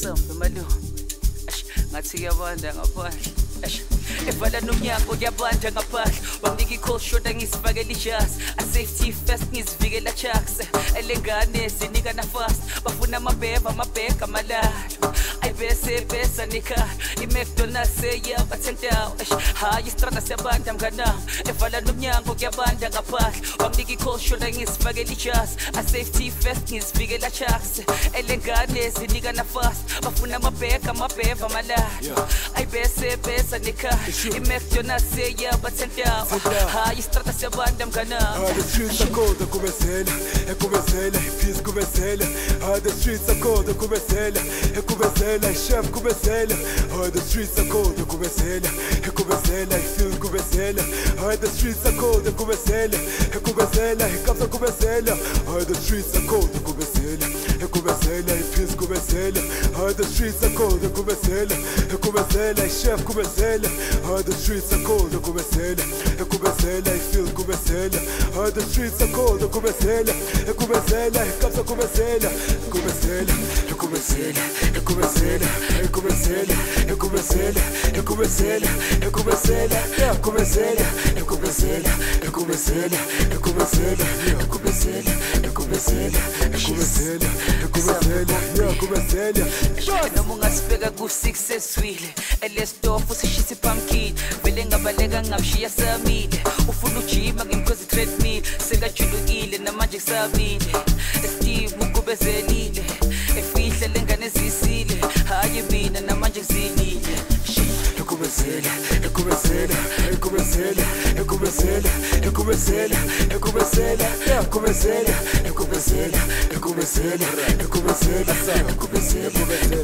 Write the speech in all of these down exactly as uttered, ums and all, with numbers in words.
sambe malu ngathi yabanda ngaphandle evala nomnyango yabanda ngaphandle wamnika i-call shoulder ngisifakela ijazz a-safety first ngisivikela chucks elengane zinika na-fast bafuna amabheva amabhega amalalo ayibese besa nekhaya i-mcdonalds seyabathendawo hayi istrada siyabanda mnganami evala nomnyango kuyabanda ngaphandle wamnika i-call shoulder ngisifakela ijazz a-safety first ngisivikela chucks elengane zinika na-fast bafuna amabhega amabheva amalalo ayibese besa nekhaya i-mcdonalds seyabathendawo hayi istrada siyabanda mnganami the streets are cold kubezela ekubezela peace kubezela the streets are cold kubezela ekubezela chef kubezela the streets are cold kubezela ekubezela feel kubezela the streets are cold kubezela ekubezela ikapsa kubezela the streets are cold kubezela ekubezela peace kubezela the streets are cold kubezela ekubezela chef kubezela the streets are cold kubezela ekubezela feel kubezela the streets are cold kubezela ekubezela ikapsa kubezela kubezela ekubezela ekubezela ekubezela ekubezela ekubezela ekubezela ekubezela ekubezela ekubezela ekubezela ekubezela ekubezela ekubezela ekubezela ekubezela noma ungasibeka ku-successwile elesitofu sishisa i-pumpkin vele ngabaleka ngabishiya samile ufuna ujima ngimkhozi treadmill sekajulukile namanje kusabile Steve ukubezelile efihla lengane ezisile hayi mina namanje kusilile ekubezela ekubezela ekubezela ekubezela ekubezela ekubezela ekubezela ekubezela ekubezela ekubezela ekubezela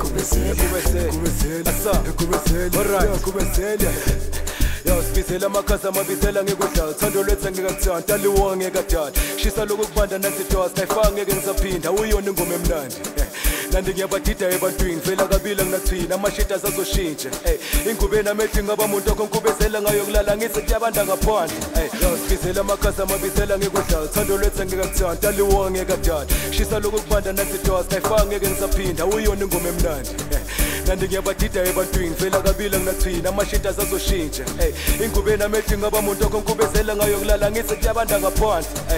ekubezela ekubezela ekubezela Yo sibizela amakhasi amabizela ngekudlala uthando lwethu ngikakuthanda liwonga ngekadala shisa lokhu kubanda nasitoa sayifaka ngeke ngisaphinda uyona ingoma emnandi Nandi ngiyabadida ebantwini vela kabila nginathina amashita azoshintsha hey ingubeni amethi ngaba umuntu okonkubezela ngayo kulala ngise kuyabanda ngaphandle hey yo sibizela amakhasi amabizela ngekudlala uthando lwethu ngikakuthanda liwonga ngekadala shisa lokhu kubanda nasitoa sayifaka ngeke ngisaphinda uyona ingoma emnandi Nandi ngiyabadida ebantwini vela kabila nginathina amashita azoshintsha hey ingubeni amethi ngaba umuntu okonkubezela ngayo kulala ngise kuyabanda ngaphandle hey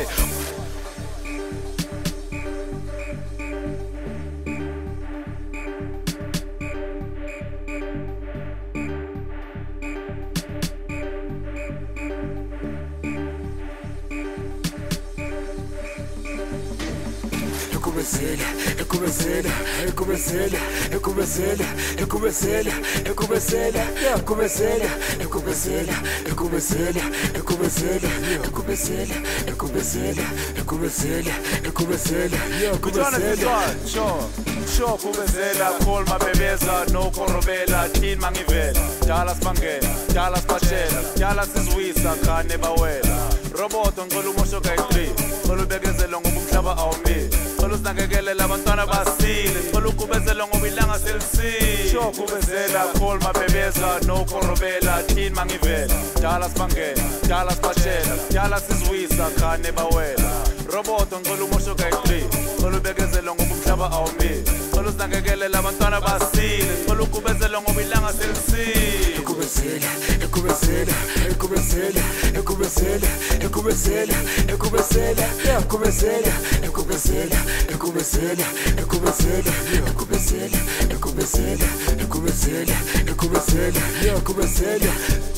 Ekubezela, ekubezela, ekubezela, ekubezela, ekubezela, ekubezela, ekubezela, ekubezela, ekubezela, ekubezela, ekubezela, ekubezela, ekubezela, ekubezela, ekubezela. Sure, sure kubezela, call mabebeza, no korobela, tin mangivela, Dallas mangela, Dallas pachela, Dallas izwisa khane bawela. Roboto ngicela umosho kayi-three, ngicela ubekezele ngoba umhlaba awumile. Ngicela usinakekele abantwana basile, ngicela ukubezela ngoba ilanga selisile. Sure kubezela, call mabebeza, no korobela, tin mangivela, Dallas mangela, Dallas pachela, Dallas izwisa khane bawela. Roboto ngicela umosho kayi-three, ngicela ubekezele ngoba umhlaba awumile. Ngicela usinakekele abantwana basile, ngicela ukubezela ngoba ilanga selisile. Ekubezela, ekubezela, ekubezela, ekubezela, ekubezela, ekubezela, ekubezela, ekubezela, ekubezela, ekubezela, ekubezela, ekubezela, ekubezela, ekubezela, ekubezela.